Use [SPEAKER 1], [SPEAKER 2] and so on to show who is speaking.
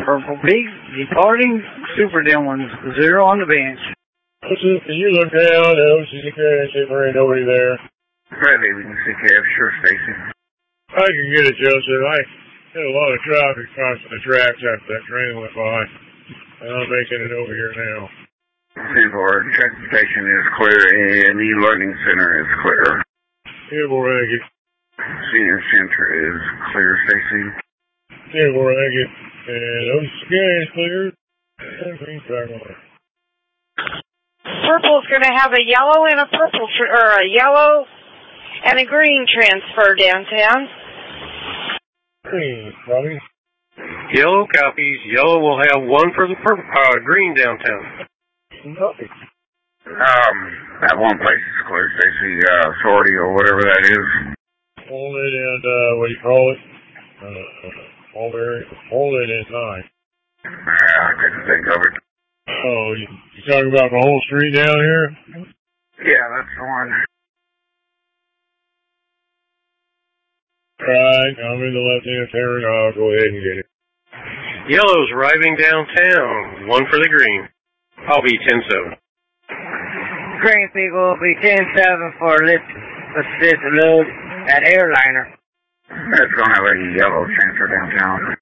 [SPEAKER 1] Purple Peak, departing Super Dillons, 0 on the bench.
[SPEAKER 2] Can you look down? OCCK, see if there ain't nobody there.
[SPEAKER 3] Bradley, we can CKF, sure, Stacy.
[SPEAKER 2] I can get it, Joseph. I had a lot of traffic crossing the tracks after that train went by. And I'm making it over here now.
[SPEAKER 3] Sanford, transportation is clear and the learning center is clear.
[SPEAKER 2] Cable Ragged.
[SPEAKER 3] Senior center is clear, Stacy.
[SPEAKER 2] Cable Ragged. And OCCK is clear. And Green's back on.
[SPEAKER 4] Purple's going to have a yellow and a purple, or a yellow and a green transfer downtown.
[SPEAKER 2] Green, Bobby.
[SPEAKER 5] Yellow copies. Yellow will have one for the green downtown.
[SPEAKER 2] Copy.
[SPEAKER 3] That one place is clear, Stacy. Sorority or whatever that is.
[SPEAKER 2] Hold it and, what do you call it? Hold it at 9.
[SPEAKER 3] I couldn't think of it.
[SPEAKER 2] Oh, you talking about the whole street down here?
[SPEAKER 3] Yeah, that's the one.
[SPEAKER 2] Right, I'm in the left-hand turn. I'll go ahead and get it.
[SPEAKER 5] Yellow's arriving downtown. One for the green. I'll be 10-7.
[SPEAKER 1] Green Peak will be 10-7 for assist load at Airliner.
[SPEAKER 3] It's going to have a yellow transfer downtown.